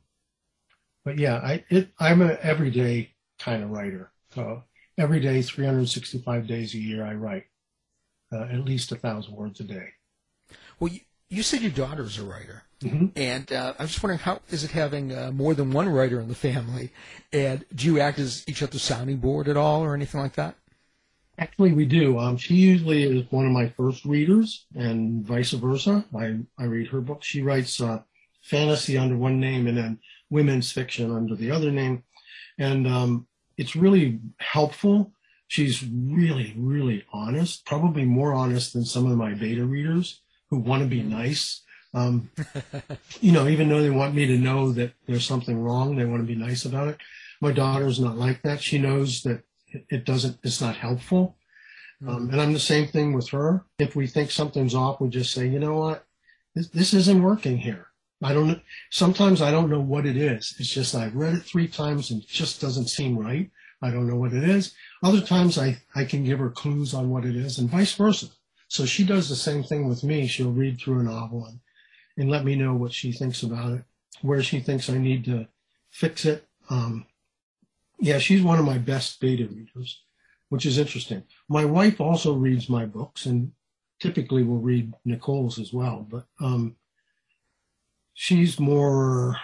but yeah, I, it, I'm an everyday kind of writer. So every day, three hundred sixty-five days a year, I write uh, at least a thousand words a day. Well, you, you said your daughter's a writer. Mm-hmm. And uh, I'm just wondering, how is it having uh, more than one writer in the family? And do you act as each other's sounding board at all or anything like that? Actually, we do. Um, she usually is one of my first readers, and vice versa. I, I read her books. She writes uh, fantasy under one name and then women's fiction under the other name. And um, it's really helpful. She's really, really honest, probably more honest than some of my beta readers who want to be nice. Um, you know, even though they want me to know that there's something wrong, they want to be nice about it. My daughter's not like that. She knows that it, it doesn't, it's not helpful. Um, and I'm the same thing with her. If we think something's off, we just say, you know what, this, this isn't working here. I don't know. Sometimes I don't know what it is. It's just I've read it three times and it just doesn't seem right. I don't know what it is. Other times I, I can give her clues on what it is, and vice versa. So she does the same thing with me. She'll read through a novel and and let me know what she thinks about it, where she thinks I need to fix it. Um, yeah, she's one of my best beta readers, which is interesting. My wife also reads my books, and typically will read Nicole's as well, but um, she's more,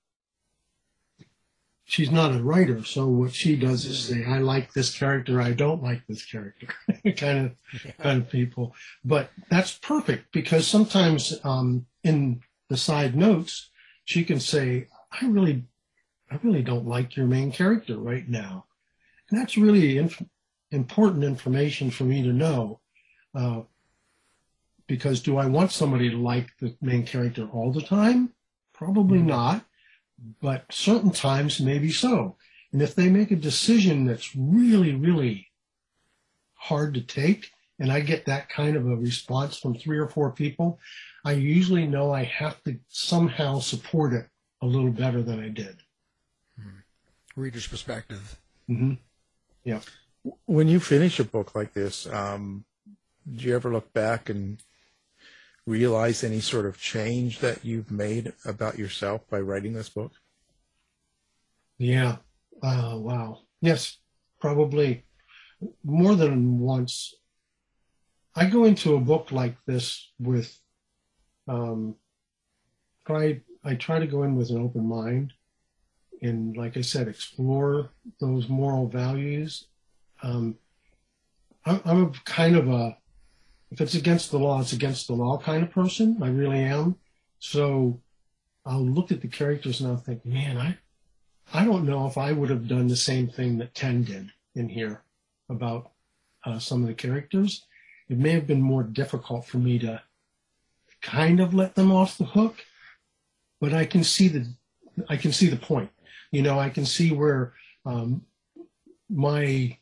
she's not a writer, so what she does is say, I like this character, I don't like this character, kind of yeah. kind of people. But that's perfect, because sometimes um, in the side notes, she can say, I really, I really don't like your main character right now. And that's really inf- important information for me to know, uh, because do I want somebody to like the main character all the time? Probably mm-hmm. not. But certain times, maybe so. And if they make a decision that's really, really hard to take, and I get that kind of a response from three or four people, I usually know I have to somehow support it a little better than I did. Reader's perspective. Mm-hmm. Yeah. When you finish a book like this, um, do you ever look back and realize any sort of change that you've made about yourself by writing this book? Yeah. Uh, wow. Yes, probably more than once. I go into a book like this with, um, try, I try to go in with an open mind and, like I said, explore those moral values. Um, I'm, I'm a kind of a, if it's against the law, it's against the law kind of person. I really am. So I'll look at the characters and I'll think, man, I, I don't know if I would have done the same thing that Ten did in here about uh, some of the characters. It may have been more difficult for me to kind of let them off the hook, but I can see the, I can see the point. You know, I can see where um, my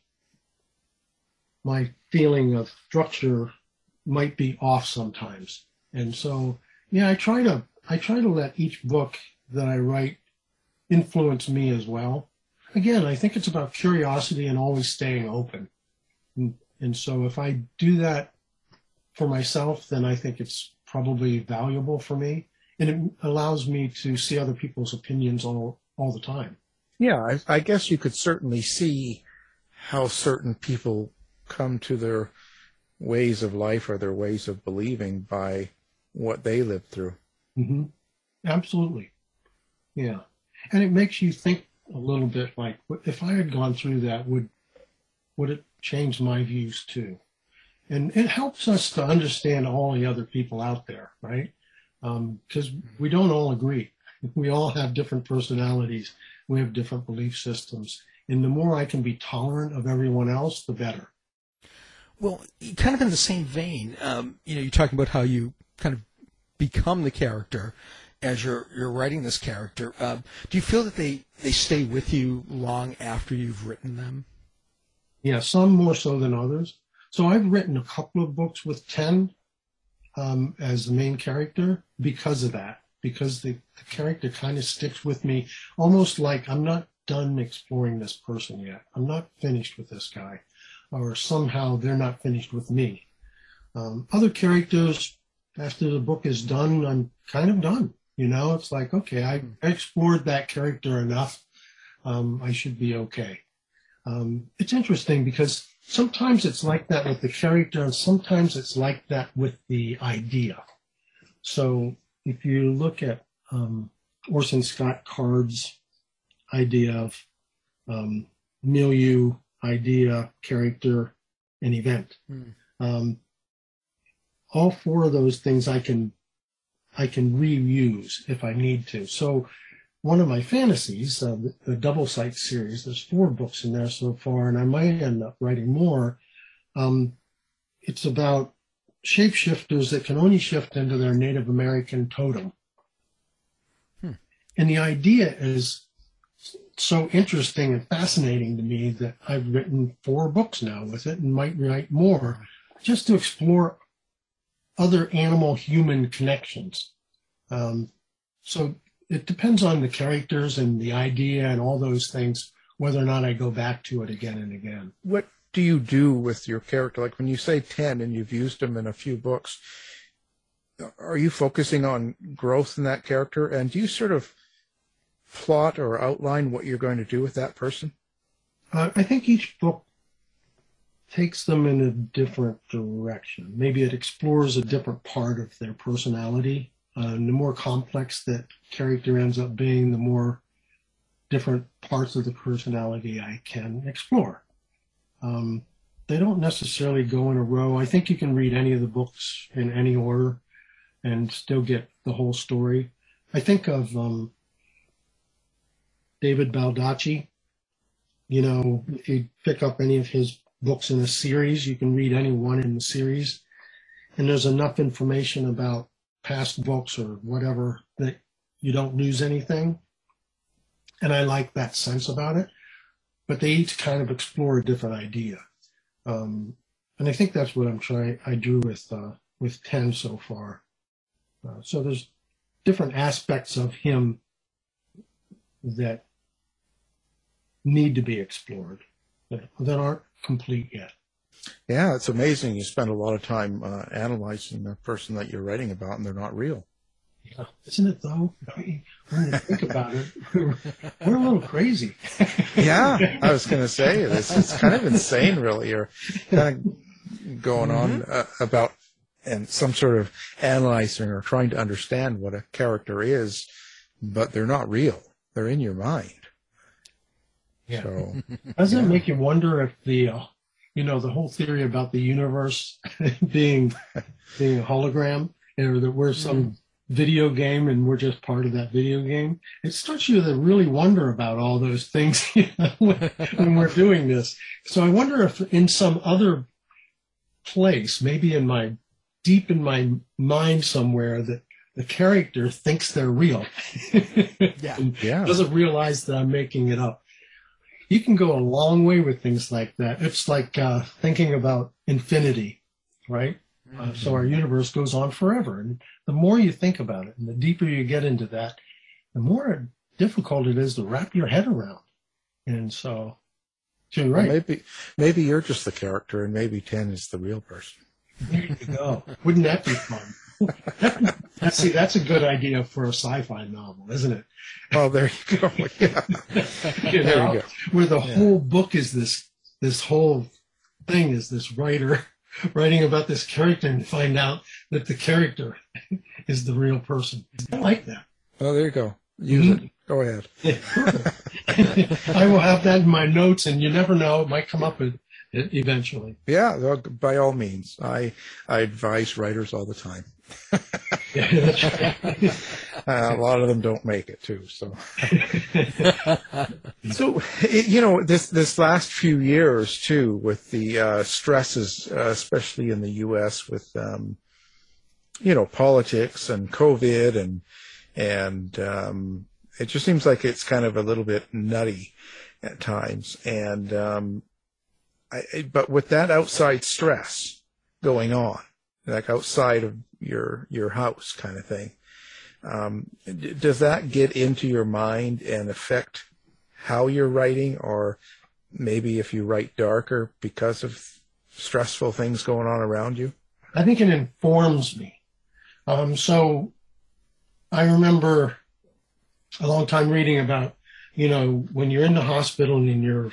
my feeling of structure might be off sometimes, and so yeah, I try to I try to let each book that I write influence me as well. Again, I think it's about curiosity and always staying open, and, and so if I do that for myself, then I think it's probably valuable for me, and it allows me to see other people's opinions all all the time. Yeah, I, I guess you could certainly see how certain people come to their ways of life or their ways of believing by what they lived through. Mm-hmm. Absolutely. Yeah. And it makes you think a little bit like, if I had gone through that, would would it change my views too? And it helps us to understand all the other people out there, right? Because um, we don't all agree. We all have different personalities. We have different belief systems. And the more I can be tolerant of everyone else, the better. Well, kind of in the same vein, um, you know, you're talking about how you kind of become the character as you're you're writing this character. Um, do you feel that they, they stay with you long after you've written them? Yeah, some more so than others. So I've written a couple of books with Ten um, as the main character because of that, because the, the character kind of sticks with me, almost like I'm not done exploring this person yet. I'm not finished with this guy, or somehow they're not finished with me. Um, other characters, after the book is done, I'm kind of done. You know, it's like, okay, I explored that character enough. Um, I should be okay. Um, it's interesting because sometimes it's like that with the character, and sometimes it's like that with the idea. So if you look at um, Orson Scott Card's idea of um, milieu, idea, character, and event, mm. um, all four of those things I can I can reuse if I need to. So one of my fantasies, uh, the, the Double Sight series, there's four books in there so far, and I might end up writing more. Um, it's about shapeshifters that can only shift into their Native American totem. Hmm. And the idea is so interesting and fascinating to me that I've written four books now with it and might write more, just to explore other animal-human connections. Um, so it depends on the characters and the idea and all those things, whether or not I go back to it again and again. What do you do with your character? Like when you say Ten and you've used him in a few books, are you focusing on growth in that character? And do you sort of plot or outline what you're going to do with that person? Uh, I think each book takes them in a different direction. Maybe it explores a different part of their personality. Uh, and the more complex that character ends up being, the more different parts of the personality I can explore. Um, they don't necessarily go in a row. I think you can read any of the books in any order and still get the whole story. I think of um, David Baldacci. You know, if you pick up any of his books in a series, you can read any one in the series, and there's enough information about past books or whatever that you don't lose anything. And I like that sense about it, but they each kind of explore a different idea. Um, and I think that's what I'm trying, I do with, uh, with Ten so far. Uh, so there's different aspects of him that need to be explored that, that aren't complete yet. Yeah, it's amazing. You spend a lot of time uh, analyzing the person that you're writing about, and they're not real. Yeah, isn't it though? I mean, when you think about it, we're, we're a little crazy. Yeah, I was going to say this. It's kind of insane, really. You're kind of going on uh, about and some sort of analyzing or trying to understand what a character is, but they're not real. They're in your mind. Yeah. So, doesn't yeah. it make you wonder if the uh, you know, the whole theory about the universe being being a hologram, or that we're some video game and we're just part of that video game. It starts you to really wonder about all those things, you know, when, when we're doing this. So I wonder if in some other place, maybe in my deep in my mind somewhere, that the character thinks they're real. Yeah. And Yeah. doesn't realize that I'm making it up. You can go a long way with things like that. It's like uh, thinking about infinity, right? Uh, so our universe goes on forever. And the more you think about it and the deeper you get into that, the more difficult it is to wrap your head around. And so, so you're right. Well, maybe, maybe you're just the character and maybe Ten is the real person. There you go. Wouldn't that be fun? That's, see, that's a good idea for a sci-fi novel, isn't it? Oh, there you go. Yeah. You There know, you go. where the Yeah. whole book is this, this whole thing is this writer writing about this character and find out that the character is the real person. I like that. Oh, there you go. Use Mhm. it. Go ahead. I will have that in my notes, and you never know, it might come up with it eventually. Yeah, well, by all means. I I advise writers all the time. Yeah, that's right. Uh, a lot of them don't make it too. So, so it, you know, this this last few years too, with the uh, stresses, uh, especially in the U S with um, you know, politics and COVID, and and um, it just seems like it's kind of a little bit nutty at times. And um, I, I- but with that outside stress going on, like outside of your your house kind of thing, um, d- does that get into your mind and affect how you're writing, or maybe if you write darker because of stressful things going on around you? I think it informs me. Um, so I remember a long time reading about, you know, when you're in the hospital and your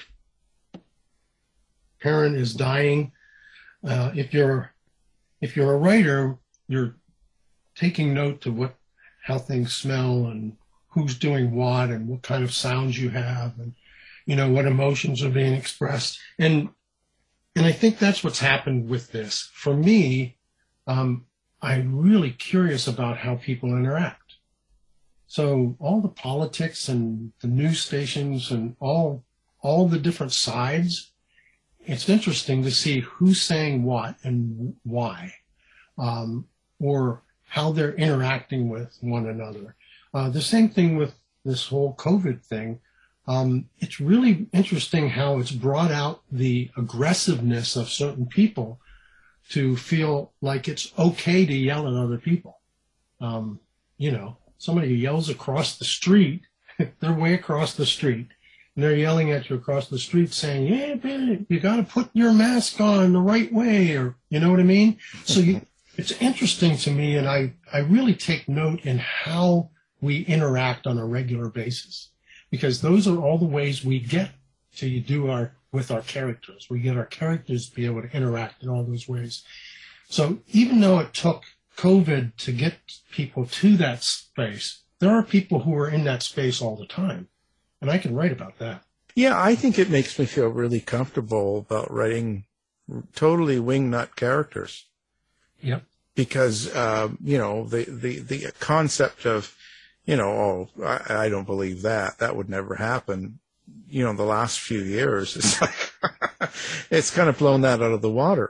parent is dying, uh, if you're if you're a writer, you're taking note to what how things smell and who's doing what and what kind of sounds you have and, you know, what emotions are being expressed. And and I think that's what's happened with this. For me, um, I'm really curious about how people interact. So all the politics and the news stations and all all the different sides, it's interesting to see who's saying what and why, um, or how they're interacting with one another. Uh, the same thing with this whole COVID thing. Um, it's really interesting how it's brought out the aggressiveness of certain people to feel like it's okay to yell at other people. Um, you know, somebody yells across the street, they're way across the street, and they're yelling at you across the street saying, yeah, man, you got to put your mask on the right way, or, you know what I mean? So you, it's interesting to me, and I, I really take note in how we interact on a regular basis, because those are all the ways we get to do our, with our characters. We get our characters to be able to interact in all those ways. So even though it took COVID to get people to that space, there are people who are in that space all the time. And I can write about that. Yeah, I think it makes me feel really comfortable about writing totally wingnut characters. Yep. Because, um, you know, the, the, the concept of, you know, oh, I, I don't believe that. That would never happen. You know, the last few years, it's like, it's kind of blown that out of the water.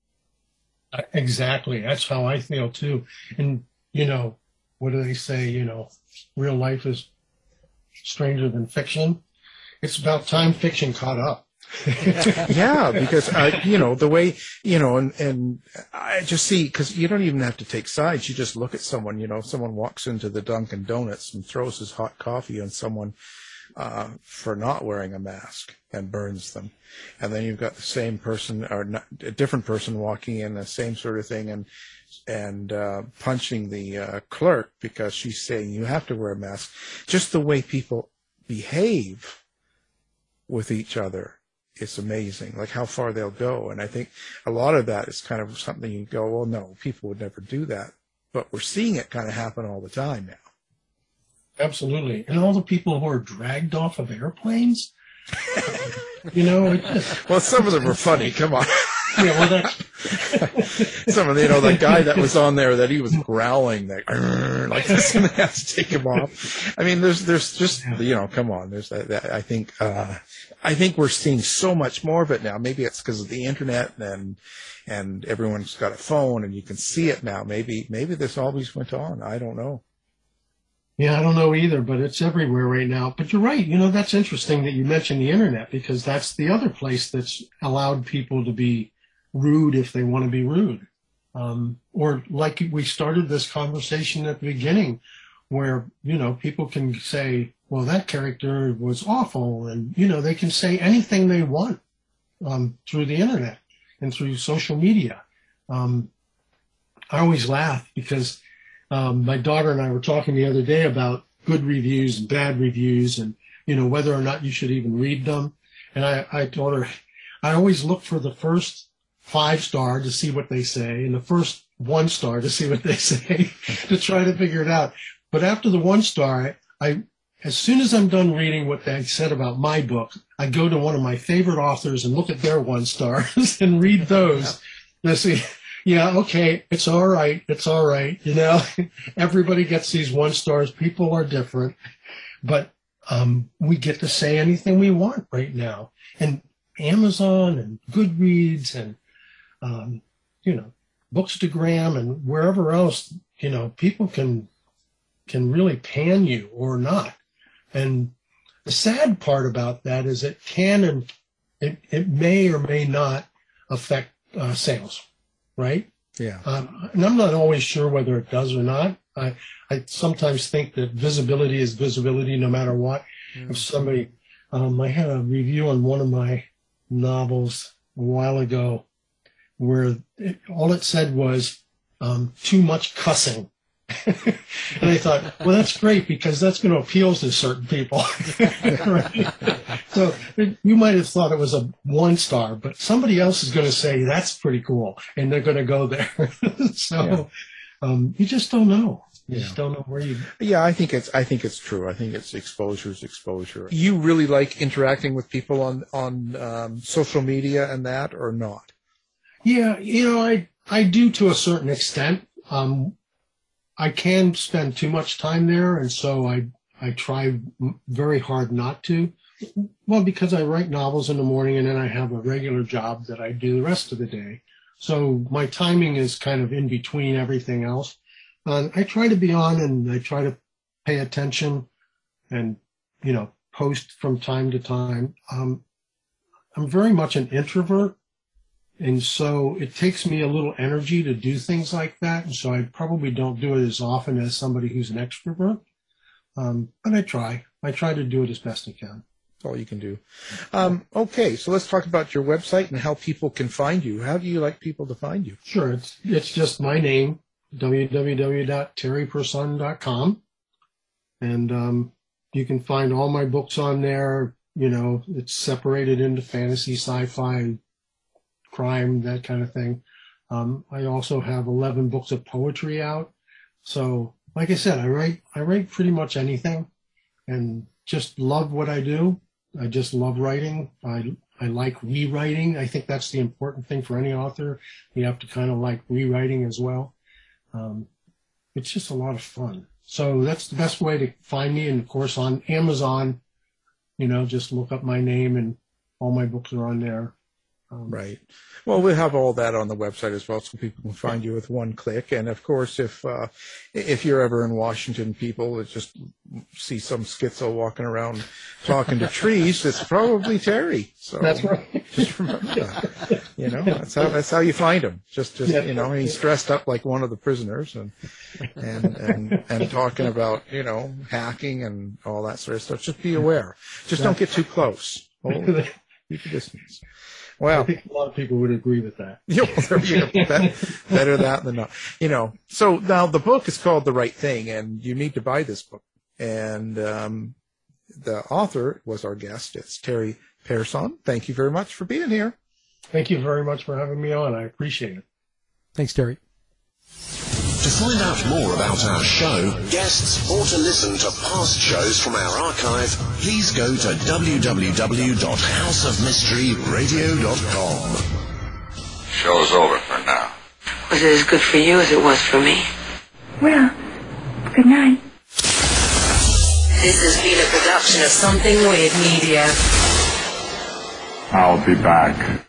Exactly. That's how I feel too. And, you know, what do they say? You know, real life is stranger than fiction. It's about time fiction caught up. Yeah, because, uh, you know, the way, you know, and, and I just see, because you don't even have to take sides. You just look at someone, you know, someone walks into the Dunkin' Donuts and throws his hot coffee on someone uh, for not wearing a mask and burns them. And then you've got the same person, or not, a different person walking in, the same sort of thing, and and uh, punching the uh, clerk because she's saying you have to wear a mask. Just the way people behave with each other is amazing, like how far they'll go. And I think a lot of that is kind of something you go, well, no, people would never do that. But we're seeing it kind of happen all the time now. Absolutely. And all the people who are dragged off of airplanes. You know, it just, well, some of them were funny. Come on. Yeah, well, that's some of the, you know, the guy that was on there that he was growling like, like this, and they had to take him off. I mean, there's, there's just, you know, come on. There's that, that I think, uh, I think we're seeing so much more of it now. Maybe it's because of the internet and, and everyone's got a phone and you can see it now. Maybe, maybe this always went on. I don't know. Yeah, I don't know either, but it's everywhere right now. But you're right. You know, that's interesting that you mentioned the internet, because that's the other place that's allowed people to be rude if they want to be rude. Um, or like we started this conversation at the beginning where, you know, people can say, well, that character was awful. And, you know, they can say anything they want um, through the internet and through social media. Um, I always laugh because um, my daughter and I were talking the other day about good reviews and bad reviews and, you know, whether or not you should even read them. And I, I told her, I always look for the first five star to see what they say and the first one star to see what they say to try to figure it out. But after the one star, I, as soon as I'm done reading what they said about my book, I go to one of my favorite authors and look at their one stars and read those. And I see, yeah, okay, it's all right. It's all right. You know, everybody gets these one stars. People are different, but um, we get to say anything we want right now. And Amazon and Goodreads and Um, you know, Bookstagram and wherever else, you know, people can can really pan you or not. And the sad part about that is it can and it, it may or may not affect uh, sales, right? Yeah. Um, and I'm not always sure whether it does or not. I, I sometimes think that visibility is visibility no matter what. Mm-hmm. If somebody, um, I had a review on one of my novels a while ago where it, all it said was um, too much cussing. And I thought, well, that's great because that's going to appeal to certain people. Right? So it, you might have thought it was a one star, but somebody else is going to say that's pretty cool, and they're going to go there. So yeah. um, you just don't know. You yeah. just don't know where you. Yeah, I think it's. I think it's true. I think it's exposure's exposure. You really like interacting with people on on um, social media and that, or not? Yeah, you know, I I do to a certain extent. Um, I can spend too much time there, and so I I try very hard not to. Well, because I write novels in the morning, and then I have a regular job that I do the rest of the day. So my timing is kind of in between everything else. Uh, I try to be on, and I try to pay attention, and you know, post from time to time. Um, I'm very much an introvert. And so it takes me a little energy to do things like that. And so I probably don't do it as often as somebody who's an extrovert. Um, but I try. I try to do it as best I can. That's all you can do. Um, okay, so let's talk about your website and how people can find you. How do you like people to find you? Sure. It's, it's just my name, w w w dot terry person dot com. And um, you can find all my books on there. You know, it's separated into fantasy, sci-fi, crime, that kind of thing. Um, I also have eleven books of poetry out. So, like I said, I write I write pretty much anything, and just love what I do. I just love writing. I I like rewriting. I think that's the important thing for any author. You have to kind of like rewriting as well. Um, it's just a lot of fun. So that's the best way to find me. And of course, on Amazon, you know, just look up my name, and all my books are on there. Um, right. Well, we'll have all that on the website as well, so people can find you with one click. And of course, if uh, if you're ever in Washington, people just see some schizo walking around talking to trees, it's probably Terry. So that's right. Just remember that. You know, that's how that's how you find him. Just just yeah. you know, he's dressed up like one of the prisoners and and and and talking about, you know, hacking and all that sort of stuff. Just be aware. Just don't get too close. Oh, keep a distance. Well, I think a lot of people would agree with that. Yeah, well, there you go. Better, better that than not. You know, so now the book is called The Right Thing, and you need to buy this book. And um, the author was our guest. It's Terry Person. Thank you very much for being here. Thank you very much for having me on. I appreciate it. Thanks, Terry. To find out more about our show, guests, or to listen to past shows from our archive, please go to w w w dot house of mystery radio dot com. Show's over for now. Was it as good for you as it was for me? Well, good night. This has been a production of Something Weird Media. I'll be back.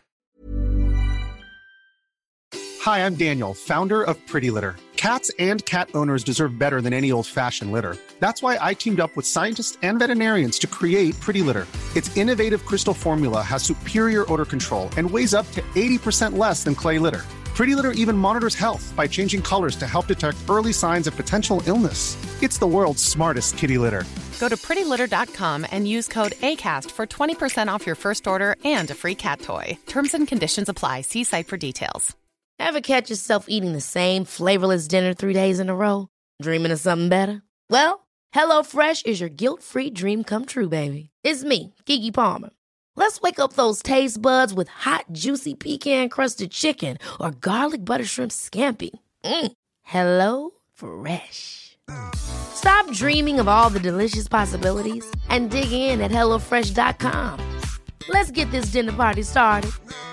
Hi, I'm Daniel, founder of Pretty Litter. Cats and cat owners deserve better than any old-fashioned litter. That's why I teamed up with scientists and veterinarians to create Pretty Litter. Its innovative crystal formula has superior odor control and weighs up to eighty percent less than clay litter. Pretty Litter even monitors health by changing colors to help detect early signs of potential illness. It's the world's smartest kitty litter. Go to pretty litter dot com and use code ACAST for twenty percent off your first order and a free cat toy. Terms and conditions apply. See site for details. Ever catch yourself eating the same flavorless dinner three days in a row? Dreaming of something better? Well, HelloFresh is your guilt-free dream come true, baby. It's me, Keke Palmer. Let's wake up those taste buds with hot, juicy pecan-crusted chicken or garlic butter shrimp scampi. Mm. Hello Fresh. Stop dreaming of all the delicious possibilities and dig in at hello fresh dot com. Let's get this dinner party started.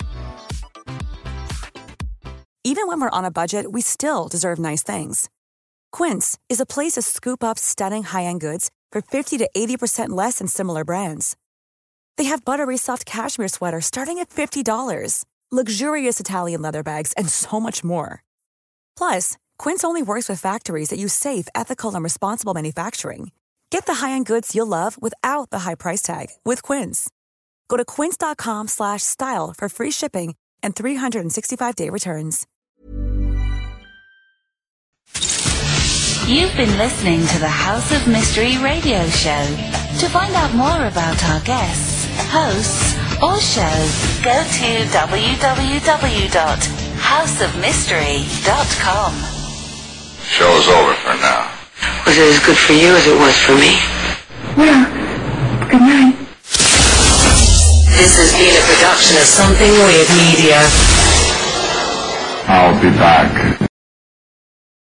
Even when we're on a budget, we still deserve nice things. Quince is a place to scoop up stunning high-end goods for fifty to eighty percent less than similar brands. They have buttery soft cashmere sweaters starting at fifty dollars, luxurious Italian leather bags, and so much more. Plus, Quince only works with factories that use safe, ethical, and responsible manufacturing. Get the high-end goods you'll love without the high price tag with Quince. Go to quince dot com slash style for free shipping and three sixty-five day returns. You've been listening to the House of Mystery radio show. To find out more about our guests, hosts, or shows, go to w w w dot house of mystery dot com. Show's over for now. Was it as good for you as it was for me? Well, good night. This has been a production of Something Weird Media. I'll be back.